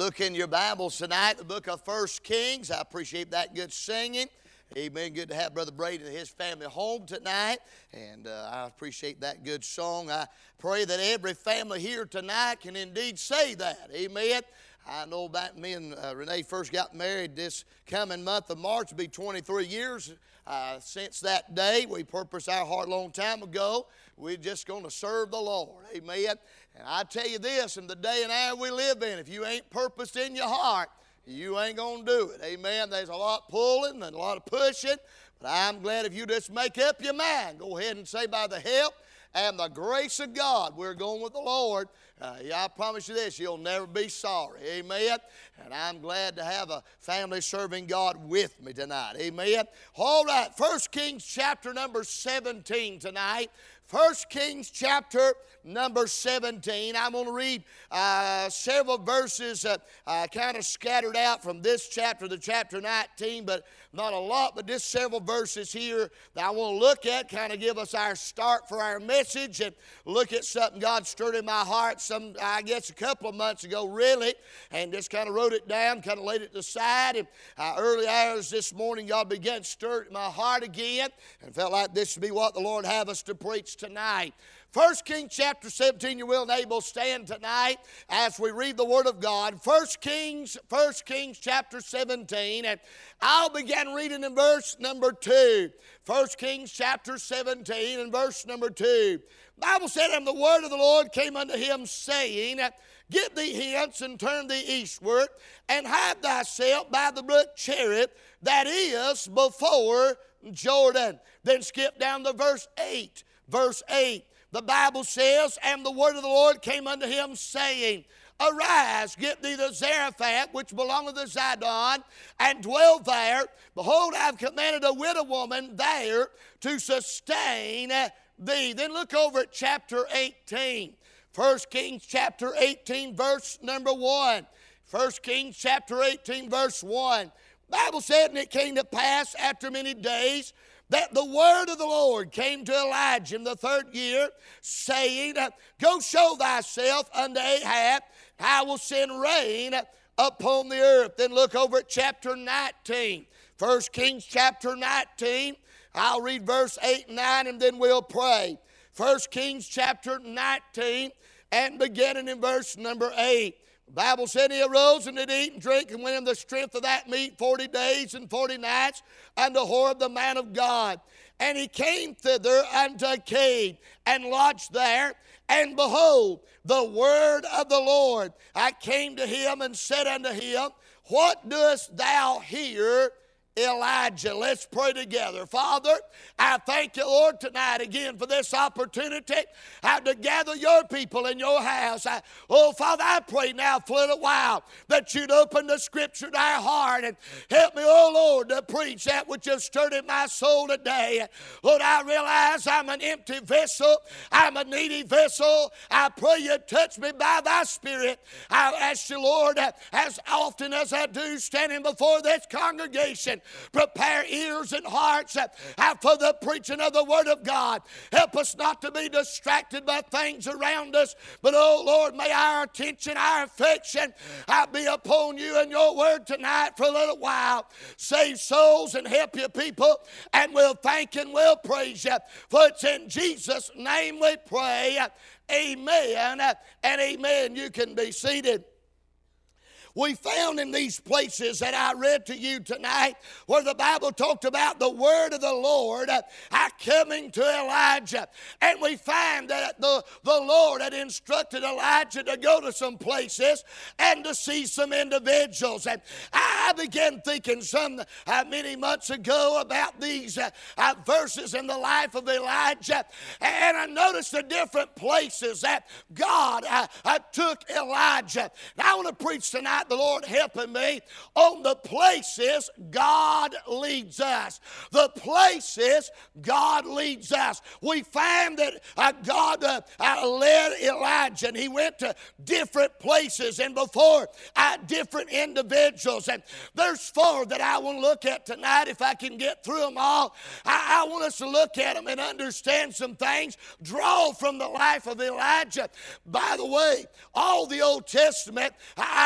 Look in your Bibles tonight, the book of 1 Kings. I appreciate that good singing. Amen. Good to have Brother Brady and his family home tonight. And I appreciate that good song. I pray that every family here tonight can indeed say that. Amen. I know back me and Renee first got married this coming month of March. It'll be 23 years since that day. We purposed our heart a long time ago. We're just going to serve the Lord. Amen. And I tell you this, in the day and hour we live in, if you ain't purposed in your heart, you ain't going to do it. Amen. There's a lot pulling and a lot of pushing. But I'm glad if you just make up your mind. Go ahead and say, by the help and the grace of God, we're going with the Lord. I promise you this, you'll never be sorry. Amen. And I'm glad to have a family serving God with me tonight. Amen. All right, 1 Kings chapter number 17 tonight. 1 Kings chapter number 17. I'm going to read several verses kind of scattered out from this chapter to chapter 19, but not a lot, but just several verses here that I want to look at, kind of give us our start for our message and look at something God stirred in my heart I guess a couple of months ago, really, and just kind of wrote it down, kind of laid it aside. And early hours this morning, God began to stir it in my heart again and felt like this would be what the Lord have us to preach tonight. 1 Kings chapter 17, you will and able stand tonight as we read the Word of God. 1 Kings chapter 17, and I'll begin reading in verse number 2. 1 Kings chapter 17 and verse number 2. The Bible said, and the word of the Lord came unto him, saying, Get thee hence and turn thee eastward, and hide thyself by the brook Cherith, that is before Jordan. Then skip down to verse 8. Verse 8. The Bible says, and the word of the Lord came unto him, saying, Arise, get thee the Zarephath, which belongeth to Zidon, and dwell there. Behold, I have commanded a widow woman there to sustain thee. Then look over at chapter 18. 1 Kings chapter 18, verse number 1. 1 Kings chapter 18, verse 1. The Bible said, and it came to pass after many days, that the word of the Lord came to Elijah in the third year, saying, Go show thyself unto Ahab, I will send rain upon the earth. Then look over at chapter 19. 1 Kings chapter 19. I'll read verse 8 and 9 and then we'll pray. 1 Kings chapter 19 and beginning in verse number 8. The Bible said he arose and did eat and drink and went in the strength of that meat 40 days and 40 nights unto Horeb the man of God. And he came thither unto a cave and lodged there. And behold, the word of the Lord, I came to him and said unto him, What doest thou here, Elijah? Let's pray together. Father, I thank you, Lord, tonight again for this opportunity to gather your people in your house. Father, I pray now for a little while that you'd open the scripture to our heart and help me, oh Lord, to preach that which has stirred in my soul today. Lord, I realize I'm an empty vessel. I'm a needy vessel. I pray you touch me by thy Spirit. I ask you, Lord, as often as I do standing before this congregation, prepare ears and hearts for the preaching of the Word of God. Help us not to be distracted by things around us, but, oh Lord, may our attention, our affection be upon you and your Word tonight for a little while. Save souls and help your people, and we'll thank and we'll praise you. For it's in Jesus' name we pray. Amen and amen. You can be seated. We found in these places that I read to you tonight where the Bible talked about the word of the Lord coming to Elijah. And we find that the Lord had instructed Elijah to go to some places and to see some individuals. And I began thinking many months ago about these verses in the life of Elijah. And I noticed the different places that God took Elijah. Now I want to preach tonight, the Lord helping me, on the places God leads us. The places God leads us. We find that God led Elijah, and he went to different places and before different individuals. And there's four that I want to look at tonight. If I can get through them all, I want us to look at them and understand some things, draw from the life of Elijah. By the way, all the Old Testament, I realize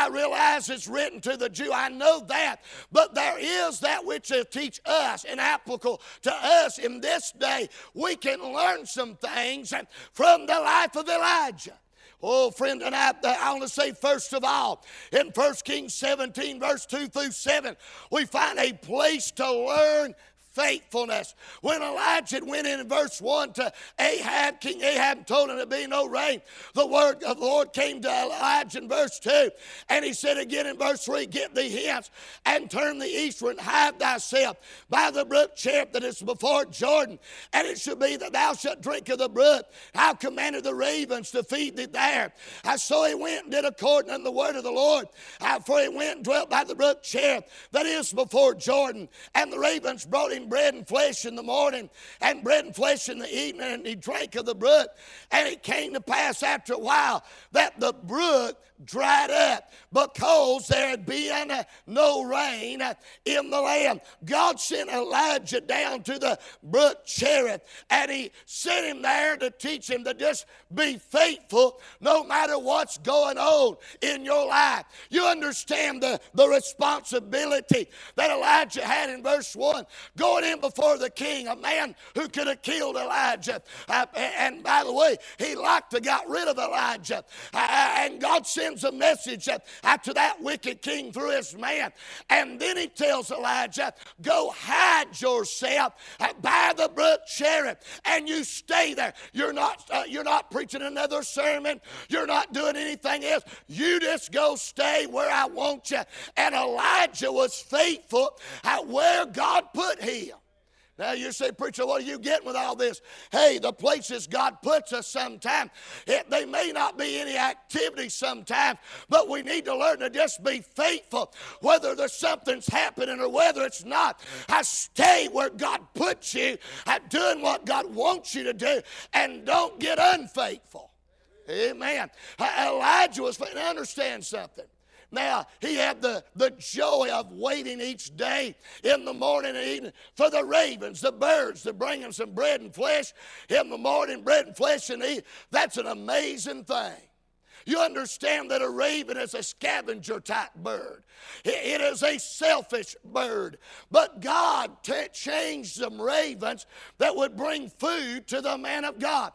lies is written to the Jew. I know that. But there is that which will teach us and applicable to us in this day. We can learn some things from the life of Elijah. Oh, friend, and I want to say first of all, in 1 Kings 17, verse 2 through 7, we find a place to learn faithfulness. When Elijah went in verse 1 to Ahab, King Ahab told him to be no rain. The word of the Lord came to Elijah in verse 2. And he said again in verse 3, get thee hence and turn thee eastward and hide thyself by the brook Cherith that is before Jordan. And it shall be that thou shalt drink of the brook. I commanded the ravens to feed thee there. So he went and did according to the word of the Lord. For he went and dwelt by the brook Cherith that is before Jordan. And the ravens brought him bread and flesh in the morning and bread and flesh in the evening, and he drank of the brook. And it came to pass after a while that the brook dried up because there had been no rain in the land. God sent Elijah down to the brook Cherith, and he sent him there to teach him to just be faithful no matter what's going on in your life. You understand the responsibility that Elijah had in verse 1, going in before the king, a man who could have killed Elijah. And by the way, he liked to got rid of Elijah. And God sends a message to that wicked king through his man. And then he tells Elijah, go hide yourself by the brook Cherith, and you stay there. You're not preaching another sermon. You're not doing anything else. You just go stay where I want you. And Elijah was faithful at where God put him. Now you say, preacher, what are you getting with all this? Hey, the places God puts us sometimes, they may not be any activity sometimes, but we need to learn to just be faithful. Whether there's something's happening or whether it's not, I stay where God puts you at doing what God wants you to do, and don't get unfaithful. Amen. Elijah was, and understand something. Now, he had the joy of waiting each day in the morning and evening for the ravens, the birds, to bring him some bread and flesh in the morning, bread and flesh in the evening. That's an amazing thing. You understand that a raven is a scavenger type bird. It is a selfish bird. But God changed some ravens that would bring food to the man of God.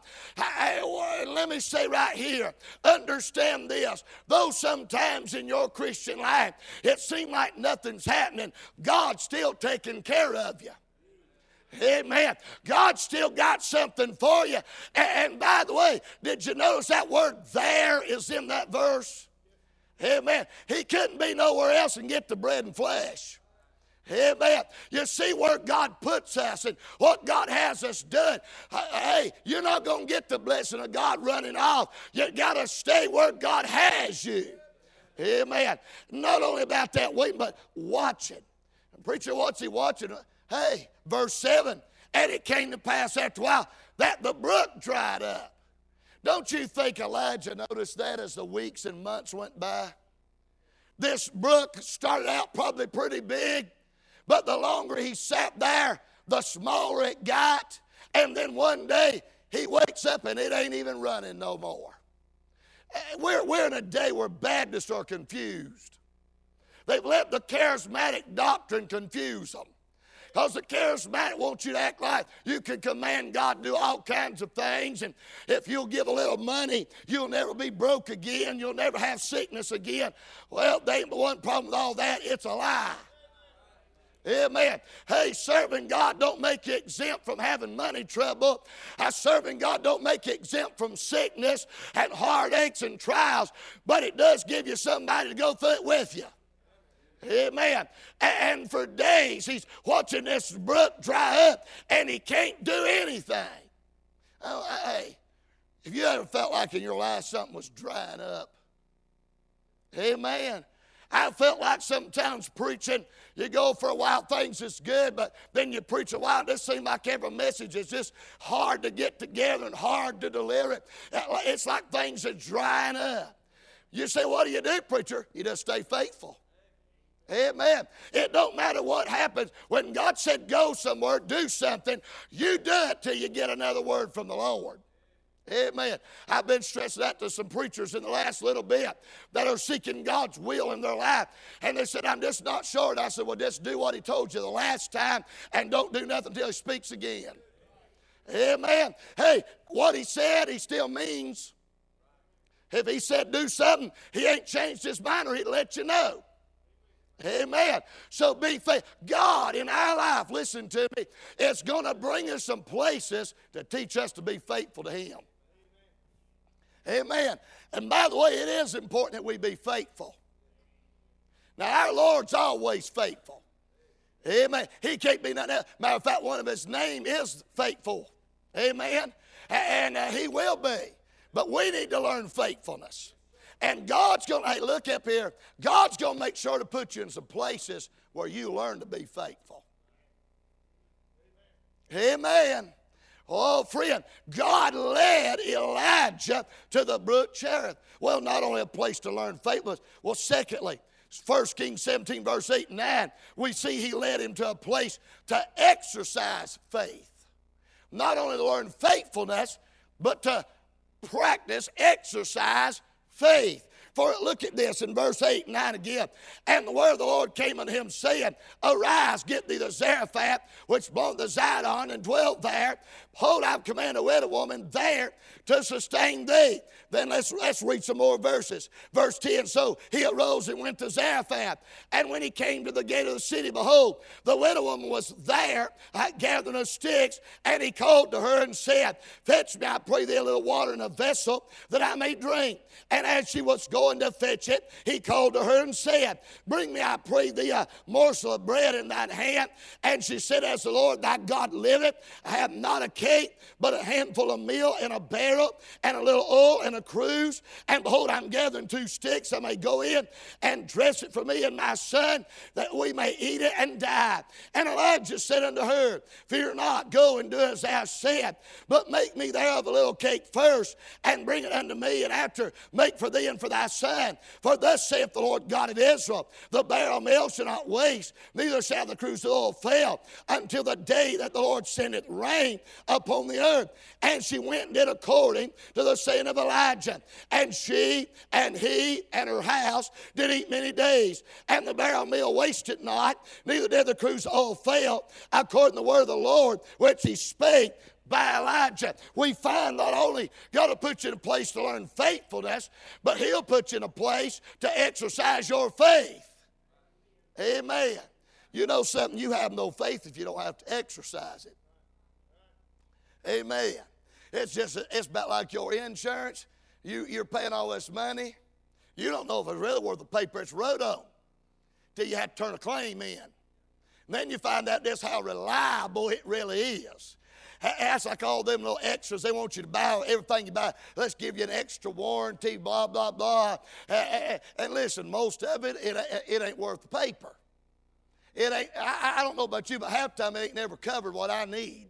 Let me say right here, understand this. Though sometimes in your Christian life it seems like nothing's happening, God's still taking care of you. Amen. God still got something for you. And by the way, did you notice that word there is in that verse? Amen. He couldn't be nowhere else and get the bread and flesh. Amen. You see where God puts us and what God has us doing. Hey, you're not going to get the blessing of God running off. You got to stay where God has you. Amen. Not only about that waiting, but watching. Preacher, what's he watching? Hey, verse 7, and it came to pass after a while that the brook dried up. Don't you think Elijah noticed that as the weeks and months went by? This brook started out probably pretty big, but the longer he sat there, the smaller it got. And then one day he wakes up and it ain't even running no more. We're in a day where Baptists are confused. They've let the charismatic doctrine confuse them. Because the charismatic wants you to act like you can command God to do all kinds of things. And if you'll give a little money, you'll never be broke again. You'll never have sickness again. Well, there ain't one problem with all that. It's a lie. Amen. Hey, serving God don't make you exempt from having money trouble. Serving God don't make you exempt from sickness and heartaches and trials. But it does give you somebody to go through it with you. Amen. And for days he's watching this brook dry up and he can't do anything. Oh, hey, have you ever felt like in your life something was drying up? Amen. I felt like sometimes preaching, you go for a while, things is good, but then you preach a while, it just seems like every message is just hard to get together and hard to deliver it. It's like things are drying up. You say, what do you do, preacher? You just stay faithful. Amen. It don't matter what happens. When God said go somewhere, do something, you do it till you get another word from the Lord. Amen. I've been stressing that to some preachers in the last little bit that are seeking God's will in their life. And they said, I'm just not sure. And I said, well, just do what he told you the last time and don't do nothing until he speaks again. Amen. Hey, what he said, he still means. If he said do something, he ain't changed his mind, or he'd let you know. Amen. So be faithful. God in our life, listen to me, is going to bring us some places to teach us to be faithful to him. Amen. And by the way, it is important that we be faithful. Now, our Lord's always faithful. Amen. He can't be nothing else. Matter of fact, one of his name is faithful. Amen. And he will be. But we need to learn faithfulness. And God's going to, hey, look up here. God's going to make sure to put you in some places where you learn to be faithful. Amen. Oh, friend, God led Elijah to the brook Cherith. Well, not only a place to learn faithfulness. Well, secondly, 1 Kings 17, verse 8 and 9, we see he led him to a place to exercise faith. Not only to learn faithfulness, but to practice, exercise faith. For look at this in verse 8 and 9 again. And the word of the Lord came unto him, saying, Arise, get thee to Zarephath, which belonged to Zidon, and dwelt there. Behold, I've commanded a widow woman there to sustain thee. Then let's read some more verses. Verse 10, so he arose and went to Zarephath. And when he came to the gate of the city, behold, the widow woman was there, gathering of sticks. And he called to her and said, Fetch me, I pray thee, a little water in a vessel, that I may drink. And as she was going to fetch it, he called to her and said, Bring me, I pray thee, a morsel of bread in thine hand. And she said, As the Lord thy God liveth, I have not a cake, but a handful of meal in a barrel, and a little oil in a cruse. And behold, I'm gathering 2 sticks. I may go in and dress it for me and my son, that we may eat it and die. And Elijah said unto her, Fear not, go and do as thou said, but make me thereof a little cake first, and bring it unto me, and after make for thee and for thy son. For thus saith the Lord God of Israel, the barrel of meal shall not waste, neither shall the cruse of oil fail, until the day that the Lord sendeth rain upon the earth. And she went and did according to the saying of Elijah. And she and he and her house did eat many days. And the barrel of meal wasted not, neither did the cruse of oil fail, according to the word of the Lord, which he spake by Elijah. We find not only God will put you in a place to learn faithfulness, but he'll put you in a place to exercise your faith. Amen. You know something, you have no faith if you don't have to exercise it. Amen. It's about like your insurance. You're paying all this money. You don't know if it's really worth the paper it's wrote on till you have to turn a claim in. And then you find out just how reliable it really is. That's like all them little extras. They want you to buy everything you buy. Let's give you an extra warranty, blah, blah, blah. And listen, most of it ain't worth the paper. It ain't. I don't know about you, but half the time it ain't never covered what I need.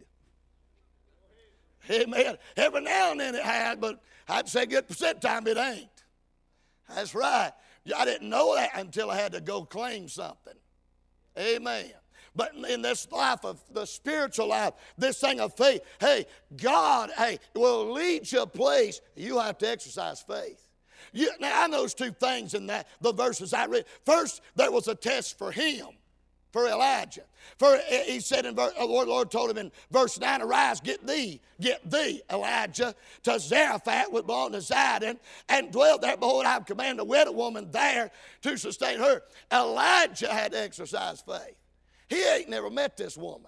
Amen. Every now and then it had, but I'd say a good percent of the time it ain't. That's right. I didn't know that until I had to go claim something. Amen. But in this life of the spiritual life, this thing of faith, hey, God, will lead you a place you have to exercise faith. Now, I know those 2 things in the verses I read. First, there was a test for him, for Elijah. For he said, the Lord told him in verse 9, Arise, get thee, Elijah, to Zarephath, which belonged to Zidon, and dwell there. Behold, I have commanded a widow woman there to sustain her. Elijah had to exercise faith. He ain't never met this woman.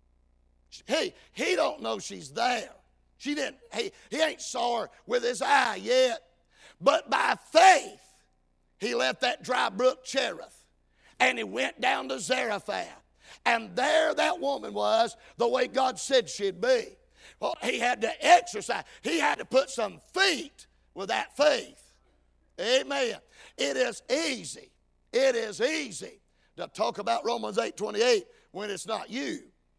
He don't know she's there. He ain't saw her with his eye yet. But by faith, he left that dry brook Cherith, and he went down to Zarephath. And there that woman was the way God said she'd be. Well, he had to exercise. He had to put some feet with that faith. Amen. It is easy. It is easy to talk about Romans 8:28 when it's not you.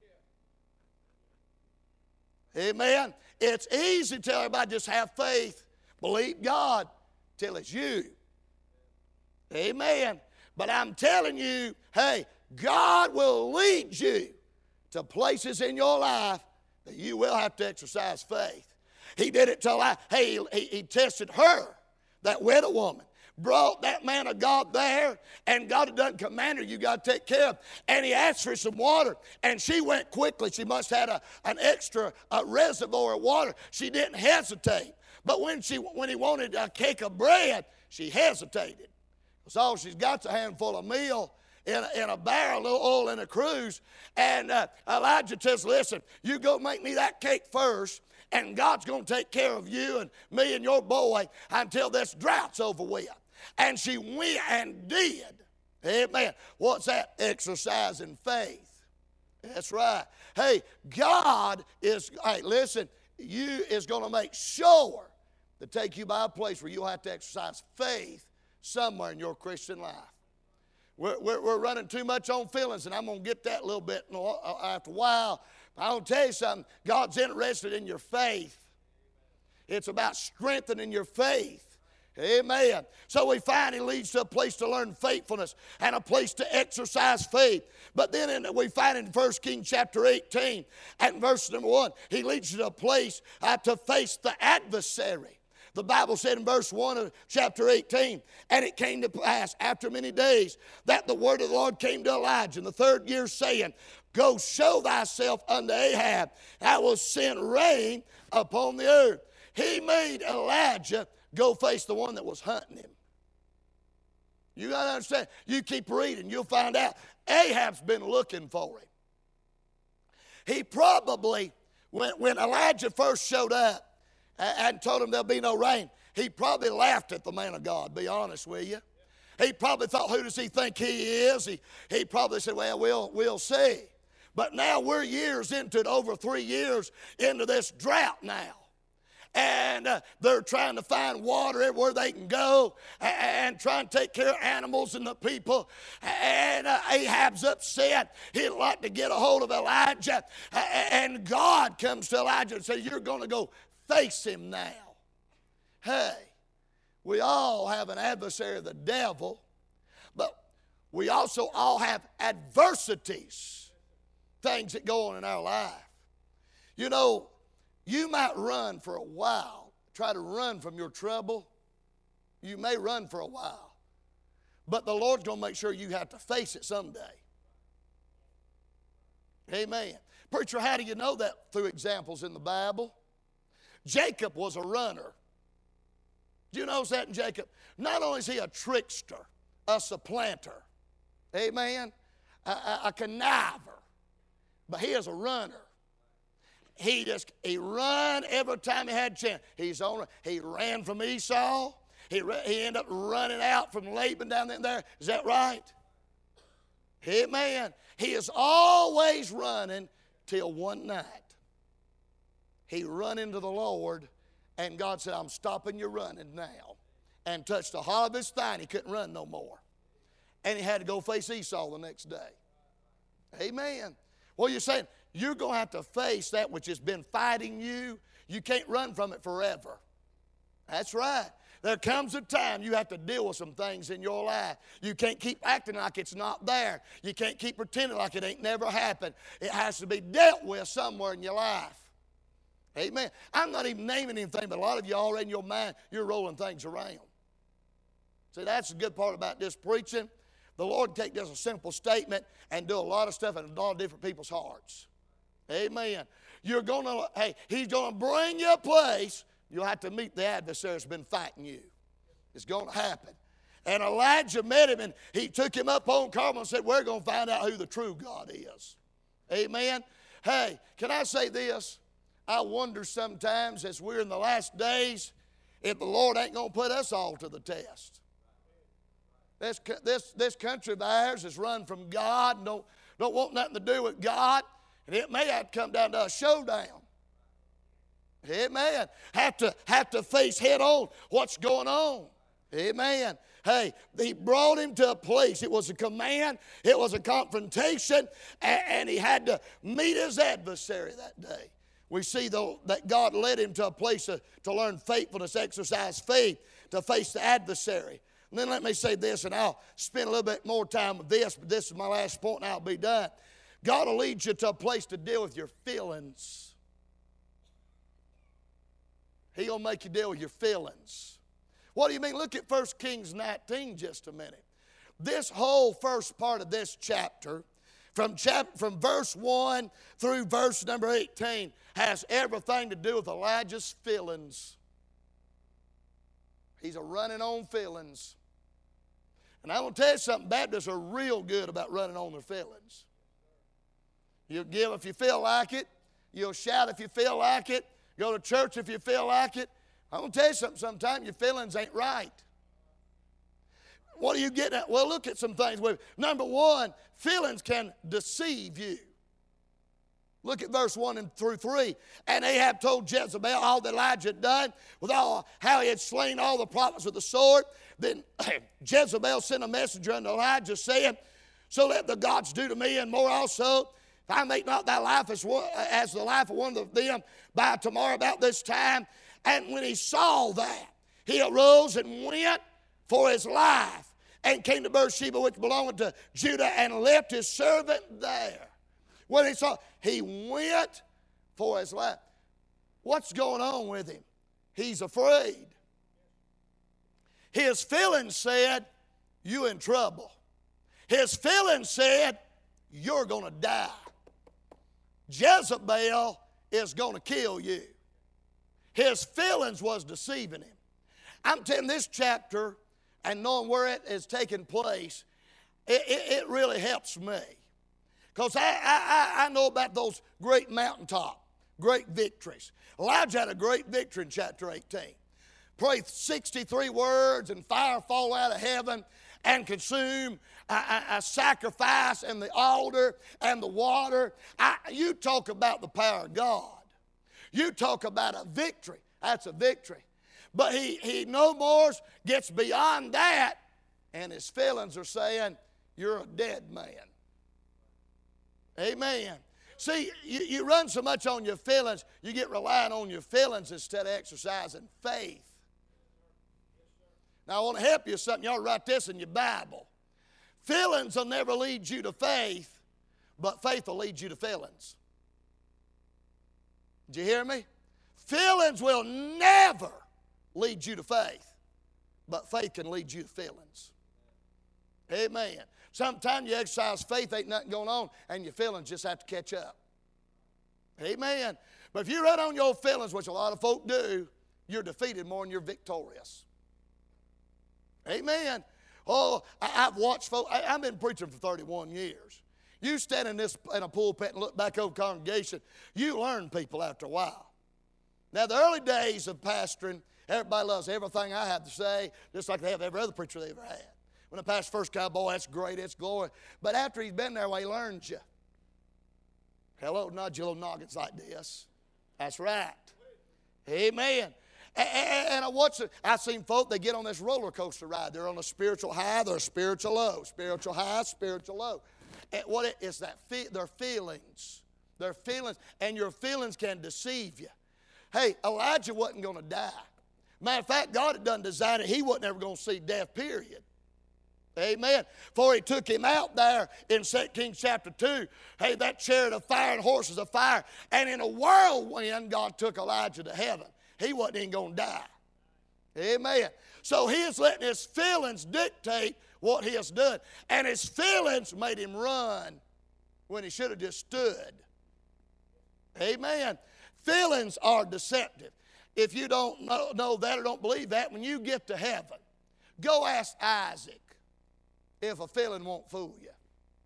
Amen. It's easy to tell everybody just have faith, believe God, till it's you. Amen. But I'm telling you, hey, God will lead you to places in your life that you will have to exercise faith. He did it to Elijah. Hey, he tested her, that widow woman. Brought that man of God there, and God had done command her, you got to take care of. And he asked for some water, and she went quickly. She must have had an extra reservoir of water. She didn't hesitate. But when he wanted a cake of bread, she hesitated. Because all she's got's a handful of meal in a barrel, a little oil in a cruse. And Elijah says, listen, you go make me that cake first, and God's going to take care of you and me and your boy until this drought's over with. And she went and did. Amen. What's that? Exercising faith. That's right. Hey, God is, listen, you is going to make sure to take you by a place where you'll have to exercise faith somewhere in your Christian life. We're running too much on feelings, and I'm going to get that a little bit after a while. But I'm going to tell you something. God's interested in your faith. It's about strengthening your faith. Amen. So we find he leads to a place to learn faithfulness and a place to exercise faith. But then we find in 1 Kings chapter 18 and verse number 1, he leads you to a place to face the adversary. The Bible said in verse 1 of chapter 18, and it came to pass after many days that the word of the Lord came to Elijah in the 3rd year, saying, go show thyself unto Ahab, I will send rain upon the earth. He made Elijah go face the one that was hunting him. You got to understand. You keep reading, you'll find out. Ahab's been looking for him. He probably, when Elijah first showed up and told him there'll be no rain, he probably laughed at the man of God, be honest with you. He probably thought, who does he think he is? He probably said, well, we'll see. But now we're years into it, over 3 years into this drought now. And they're trying to find water everywhere they can go and trying to take care of animals and the people. And Ahab's upset. He'd like to get a hold of Elijah. And God comes to Elijah and says, you're going to go face him now. Hey, we all have an adversary, the devil, but we also all have adversities, things that go on in our life. You know, you might run for a while, try to run from your trouble. You may run for a while, but the Lord's going to make sure you have to face it someday. Amen. Preacher, how do you know that? Through examples in the Bible. Jacob was a runner. Do you notice that in Jacob? Not only is he a trickster, a supplanter, amen, a conniver, but he is a runner. He run every time he had a chance. He ran from Esau. He ended up running out from Laban down there. Is that right? Amen. He is always running till one night. He run into the Lord, and God said, I'm stopping your running now. And touched the hollow of his thigh, and he couldn't run no more. And he had to go face Esau the next day. Amen. Well, you're saying, you're going to have to face that which has been fighting you. You can't run from it forever. That's right. There comes a time you have to deal with some things in your life. You can't keep acting like it's not there. You can't keep pretending like it ain't never happened. It has to be dealt with somewhere in your life. Amen. I'm not even naming anything, but a lot of you already in your mind, you're rolling things around. See, that's the good part about this preaching. The Lord can take just a simple statement and do a lot of stuff in a lot of different people's hearts. Amen. He's going to bring you a place you'll have to meet the adversary that's been fighting you. It's going to happen. And Elijah met him, and he took him up on Carmel and said, we're going to find out who the true God is. Amen. Hey, can I say this? I wonder sometimes as we're in the last days if the Lord ain't going to put us all to the test. This country of ours is run from God and don't want nothing to do with God. And it may have to come down to a showdown. Amen. Have to face head on what's going on. Amen. Hey, he brought him to a place. It was a command. It was a confrontation. And he had to meet his adversary that day. We see, though, that God led him to a place to learn faithfulness, exercise faith, to face the adversary. And then let me say this, and I'll spend a little bit more time with this, but this is my last point, and I'll be done. God will lead you to a place to deal with your feelings. He'll make you deal with your feelings. What do you mean? Look at 1 Kings 19 just a minute. This whole first part of this chapter, from verse 1 through verse number 18, has everything to do with Elijah's feelings. He's a running on feelings. And I want to tell you something, Baptists are real good about running on their feelings. You'll give if you feel like it. You'll shout if you feel like it. Go to church if you feel like it. I'm going to tell you something, sometimes your feelings ain't right. What are you getting at? Well, look at some things. Number one, feelings can deceive you. Look at verse 1 through 3. And Ahab told Jezebel all that Elijah had done, with all how he had slain all the prophets with the sword. Then Jezebel sent a messenger unto Elijah, saying, so let the gods do to me and more also, if I make not thy life as the life of one of them by tomorrow about this time. And when he saw that, he arose and went for his life, and came to Beersheba, which belonged to Judah, and left his servant there. When he saw, he went for his life. What's going on with him? He's afraid. His feelings said, you in trouble. His feelings said, you're going to die. Jezebel is going to kill you. His feelings was deceiving him. I'm telling this chapter, and knowing where it is taking place, it really helps me. Because I know about those great mountaintop, great victories. Elijah had a great victory in chapter 18. Prayed 63 words, and fire fall out of heaven and consume a sacrifice and the altar and the water. You talk about the power of God. You talk about a victory. That's a victory. But he no more gets beyond that, and his feelings are saying, you're a dead man. Amen. See, you run so much on your feelings, you get relying on your feelings instead of exercising faith. Now, I want to help you with something. You ought to write this in your Bible. Feelings will never lead you to faith, but faith will lead you to feelings. Did you hear me? Feelings will never lead you to faith, but faith can lead you to feelings. Amen. Sometimes you exercise faith, ain't nothing going on, and your feelings just have to catch up. Amen. But if you run on your feelings, which a lot of folk do, you're defeated more than you're victorious. Amen. Oh, I've watched folk. I've been preaching for 31 years. You stand in a pulpit and look back over the congregation, you learn people after a while. Now, the early days of pastoring, everybody loves everything I have to say, just like they have every other preacher they ever had. When the pastor first came, boy, that's great, it's glory. But after he's been there, well, he learns you. Hello, nudge your little noggins like this. That's right. Amen. And I've seen folk, they get on this roller coaster ride. They're on a spiritual high, they're a spiritual low. Spiritual high, spiritual low. And what it is that their feelings. Their feelings, and your feelings can deceive you. Hey, Elijah wasn't going to die. Matter of fact, God had done designed it. He wasn't ever going to see death, period. Amen. For he took him out there in 2 Kings chapter 2. Hey, that chariot of fire and horses of fire. And in a whirlwind, God took Elijah to heaven. He wasn't even going to die. Amen. So he is letting his feelings dictate what he has done. And his feelings made him run when he should have just stood. Amen. Feelings are deceptive. If you don't know that or don't believe that, when you get to heaven, go ask Isaac if a feeling won't fool you.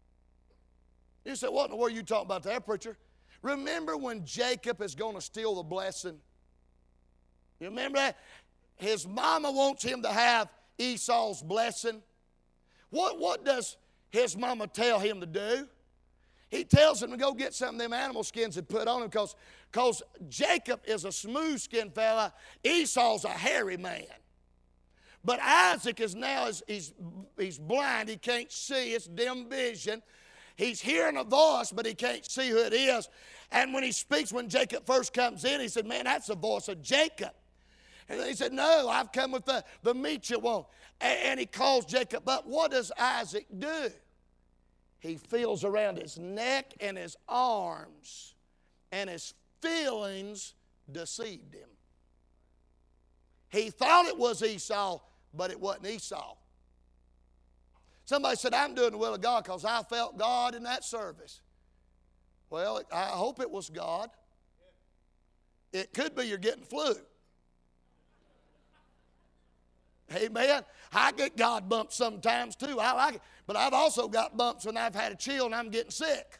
You say, what in the world are you talking about there, preacher? Remember when Jacob is going to steal the blessing? You remember that? His mama wants him to have Esau's blessing. What does his mama tell him to do? He tells him to go get some of them animal skins and put on him because Jacob is a smooth-skinned fella. Esau's a hairy man. But Isaac is now, he's blind. He can't see. It's dim vision. He's hearing a voice, but he can't see who it is. And when he speaks, when Jacob first comes in, he said, man, that's the voice of Jacob. And then he said, no, I've come with the meat you want. And he calls Jacob up. What does Isaac do? He feels around his neck and his arms, and his feelings deceived him. He thought it was Esau, but it wasn't Esau. Somebody said, I'm doing the will of God because I felt God in that service. Well, I hope it was God. It could be you're getting flu. Amen. I get God bumps sometimes too. I like it. But I've also got bumps when I've had a chill and I'm getting sick.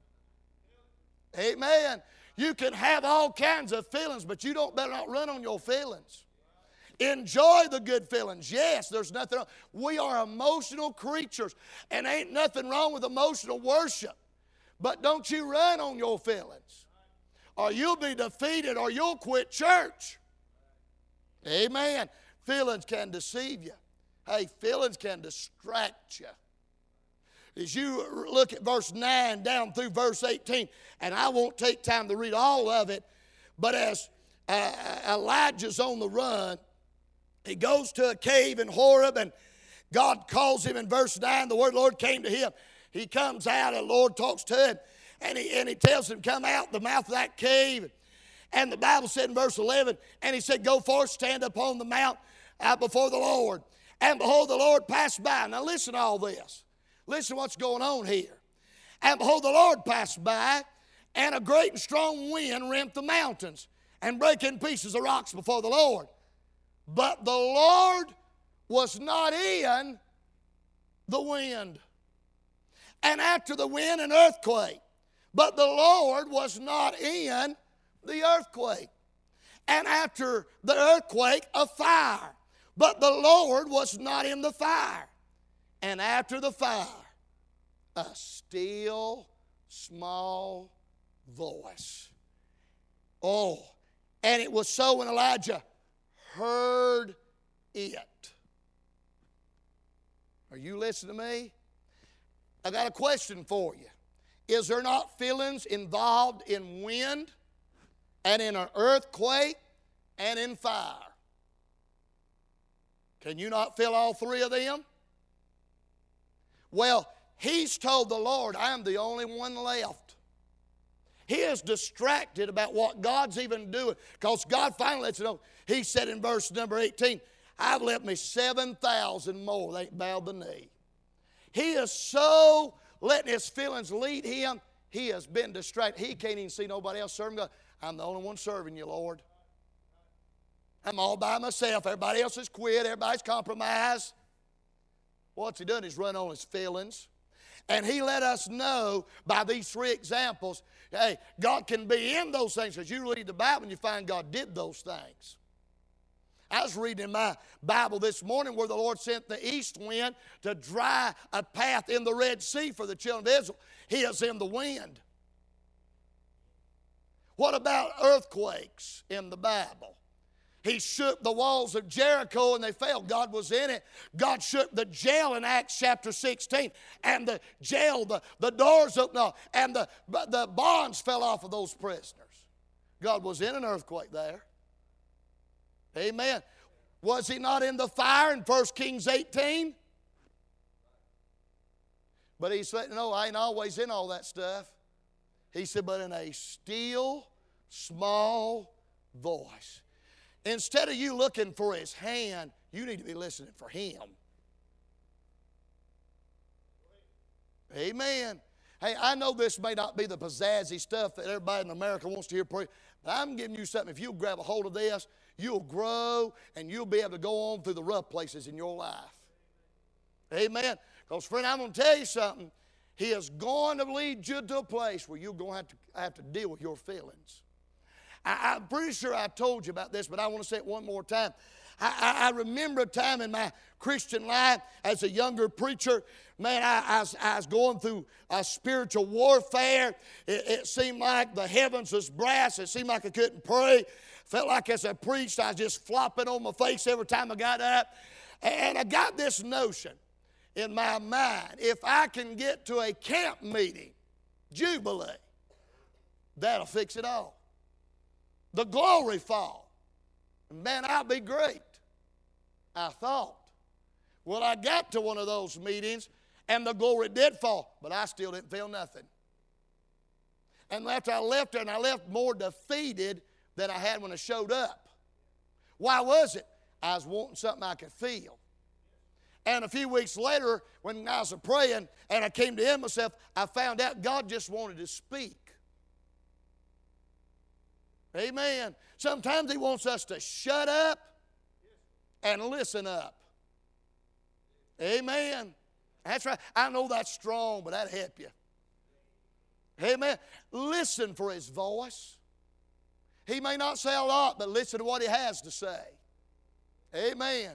Amen. You can have all kinds of feelings, but you better not run on your feelings. Enjoy the good feelings. Yes, there's nothing wrong. We are emotional creatures, and ain't nothing wrong with emotional worship. But don't you run on your feelings, or you'll be defeated, or you'll quit church. Amen. Feelings can deceive you. Hey, feelings can distract you. As you look at verse 9 down through verse 18, and I won't take time to read all of it, but as Elijah's on the run, he goes to a cave in Horeb, and God calls him in verse 9. The word of the Lord came to him. He comes out, and the Lord talks to him, and he tells him, come out the mouth of that cave. And the Bible said in verse 11, and he said, go forth, stand upon the mount before the Lord. And behold, the Lord passed by. Now listen to all this. Listen to what's going on here. And behold, the Lord passed by, and a great and strong wind rent the mountains, and brake in pieces the rocks before the Lord. But the Lord was not in the wind. And after the wind, an earthquake. But the Lord was not in the earthquake. And after the earthquake, a fire. But the Lord was not in the fire. And after the fire, a still small voice. Oh, and it was so when Elijah heard it. Are you listening to me? I got a question for you. Is there not feelings involved in wind and in an earthquake and in fire? Can you not feel all three of them? Well, he's told the Lord, I'm the only one left. He is distracted about what God's even doing, because God finally lets it know. He said in verse number 18, I've left me 7,000 more that ain't bowed the knee. He is so letting his feelings lead him, he has been distracted. He can't even see nobody else serving God. I'm the only one serving you, Lord. I'm all by myself. Everybody else has quit. Everybody's compromised. What's he done? He's run on his feelings. And he let us know by these three examples, hey, God can be in those things, because you read the Bible and you find God did those things. I was reading in my Bible this morning where the Lord sent the east wind to dry a path in the Red Sea for the children of Israel. He is in the wind. What about earthquakes in the Bible? He shook the walls of Jericho and they fell. God was in it. God shook the jail in Acts chapter 16. And the jail, the doors opened up, and the bonds fell off of those prisoners. God was in an earthquake there. Amen. Was he not in the fire in 1 Kings 18? But he said, no, I ain't always in all that stuff. He said, but in a still, small voice. Instead of you looking for his hand, you need to be listening for him. Amen. Hey, I know this may not be the pizzazzy stuff that everybody in America wants to hear, but I'm giving you something. If you'll grab a hold of this, you'll grow and you'll be able to go on through the rough places in your life. Amen. Because, friend, I'm going to tell you something. He is going to lead you to a place where you're going to have to deal with your feelings. I'm pretty sure I told you about this, but I want to say it one more time. I remember a time in my Christian life as a younger preacher, man, I was going through a spiritual warfare. It seemed like the heavens was brass. It seemed like I couldn't pray. Felt like as I preached, I was just flopping on my face every time I got up. And I got this notion in my mind. If I can get to a camp meeting, Jubilee, that'll fix it all. The glory fall. Man, I'll be great, I thought. Well, I got to one of those meetings, and the glory did fall, but I still didn't feel nothing. And after I left there, and I left more defeated than I had when I showed up. Why was it? I was wanting something I could feel. And a few weeks later, when I was praying and I came to end myself, I found out God just wanted to speak. Amen. Sometimes He wants us to shut up and listen up. Amen. That's right. I know that's strong, but that'll help you. Amen. Listen for His voice. He may not say a lot, but listen to what He has to say. Amen.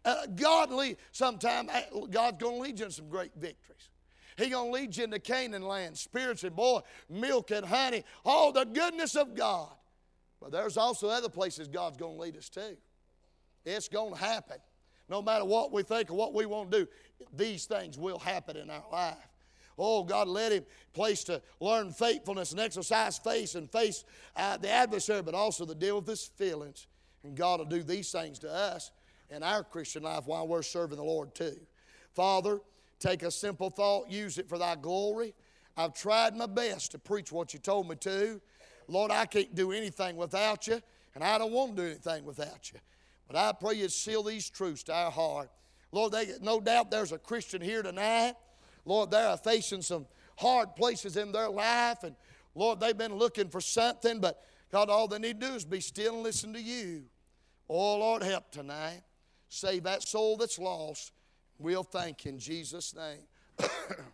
Sometimes God's going to lead you in some great victories. He's going to lead you into Canaan land, spiritually, boy, milk and honey, all the goodness of God. But there's also other places God's going to lead us to. It's going to happen. No matter what we think or what we want to do, these things will happen in our life. Oh, God led him place to learn faithfulness and exercise faith and face the adversary, but also to deal with his feelings. And God will do these things to us in our Christian life while we're serving the Lord too. Father, take a simple thought, use it for Thy glory. I've tried my best to preach what You told me to. Lord, I can't do anything without You, and I don't want to do anything without You. But I pray You'd seal these truths to our heart. Lord, no doubt there's a Christian here tonight. Lord, they are facing some hard places in their life, and Lord, they've been looking for something, but God, all they need to do is be still and listen to You. Oh, Lord, help tonight. Save that soul that's lost. We'll thank You in Jesus' name.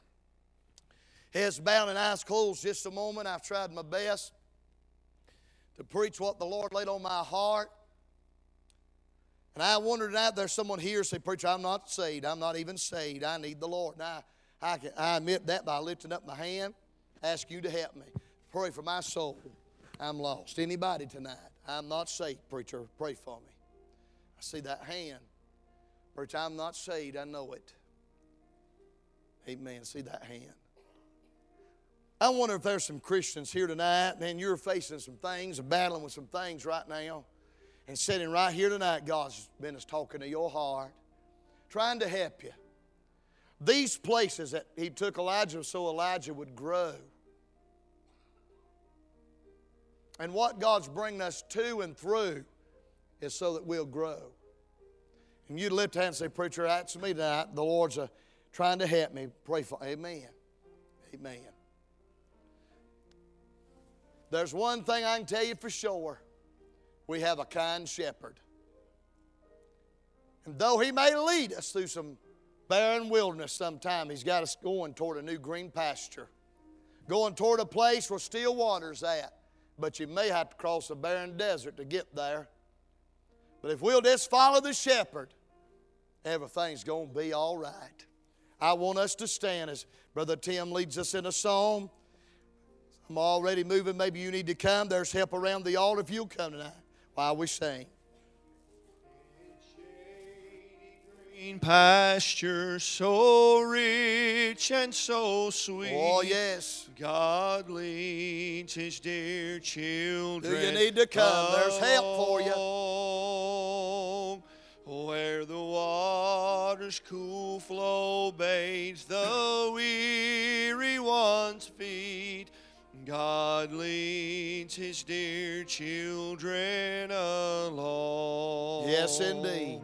Heads bowed and eyes closed just a moment. I've tried my best to preach what the Lord laid on my heart. And I wonder tonight, there's someone here say, Preacher, I'm not saved. I'm not even saved. I need the Lord. And I admit that by lifting up my hand, ask You to help me. Pray for my soul. I'm lost. Anybody tonight? I'm not saved, preacher. Pray for me. I see that hand. Preacher, I'm not saved. I know it. Amen. See that hand. I wonder if there's some Christians here tonight, man, you're facing some things, battling with some things right now. And sitting right here tonight, God's been talking to your heart, trying to help you. These places that He took Elijah so Elijah would grow. And what God's bringing us to and through is so that we'll grow. And you'd lift your hand and say, Preacher, that's me tonight. The Lord's trying to help me. Pray for me. Amen. Amen. There's one thing I can tell you for sure. We have a kind shepherd. And though He may lead us through some barren wilderness sometime, He's got us going toward a new green pasture. Going toward a place where still water's at. But you may have to cross a barren desert to get there. But if we'll just follow the shepherd, everything's going to be all right. I want us to stand as Brother Tim leads us in a song. I'm already moving. Maybe you need to come. There's help around the altar if you'll come tonight while we sing. Green pasture so rich and so sweet. Oh, yes. God leads His dear children. Do you need to come? There's help for you. Where the water's cool flow bathes the weary one's feet. God leads His dear children along. Yes, indeed.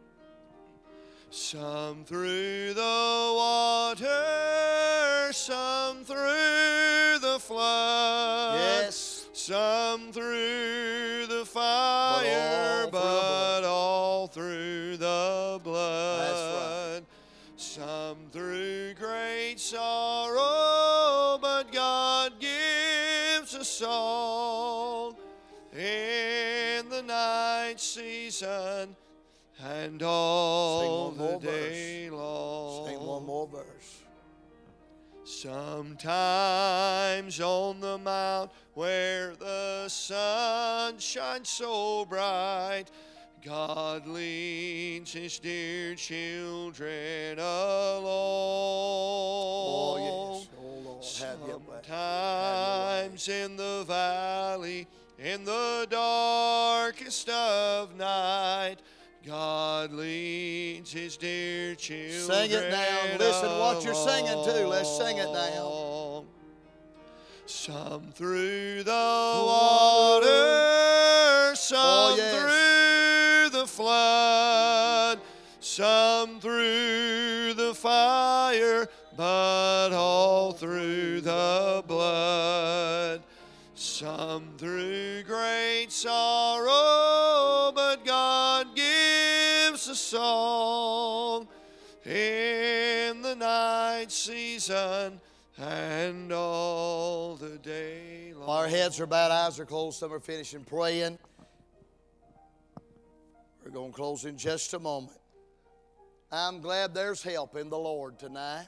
Some through the water, some through the flood. Yes. Some through the fire, but all through the blood. That's right. Some through great sorrow, but God gives a song in the night season and all the day long. Sing one more verse. Sometimes on the mount where the sun shines so bright, God leads His dear children along. Oh, yes. Oh, Lord. Have your way. Sometimes in the valley, in the darkest of night, God leads His dear children. Sing it now. Listen to what you're singing to. Let's sing it now. Some through the water, some through the flood. Some through the fire, but all through the blood. Some through great sorrow, but God gives a song in the night season and all the day long. While our heads are bowed, eyes are closed, some are finishing praying. We're going to close in just a moment. I'm glad there's help in the Lord tonight.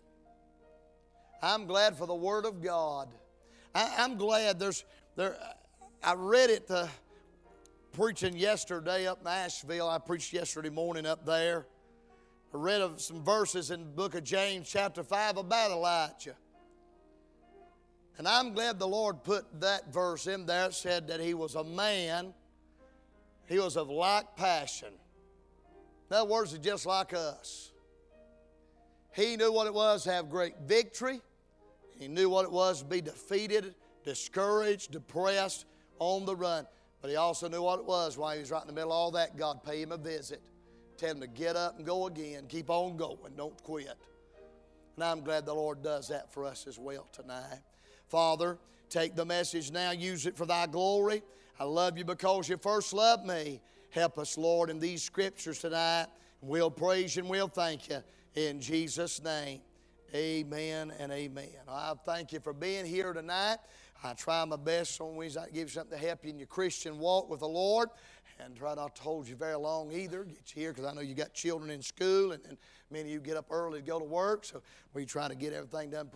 I'm glad for the Word of God. I'm glad I read it preaching yesterday up in Asheville. I preached yesterday morning up there. I read of some verses in the book of James chapter 5 about Elijah. And I'm glad the Lord put that verse in there. It said that he was a man, he was of like passion. In other words, he's just like us. He knew what it was to have great victory. He knew what it was to be defeated, discouraged, depressed, on the run. But he also knew what it was while he was right in the middle of all that. God paid him a visit. Tell him to get up and go again. Keep on going. Don't quit. And I'm glad the Lord does that for us as well tonight. Father, take the message now. Use it for thy glory. I love you because you first loved me. Help us, Lord, in these scriptures tonight. We'll praise you and we'll thank you. In Jesus' name, amen and amen. I thank you for being here tonight. I try my best on Wednesday night to give you something to help you in your Christian walk with the Lord. And try not to hold you very long either. Get you here because I know you got children in school and many of you get up early to go to work. So we try to get everything done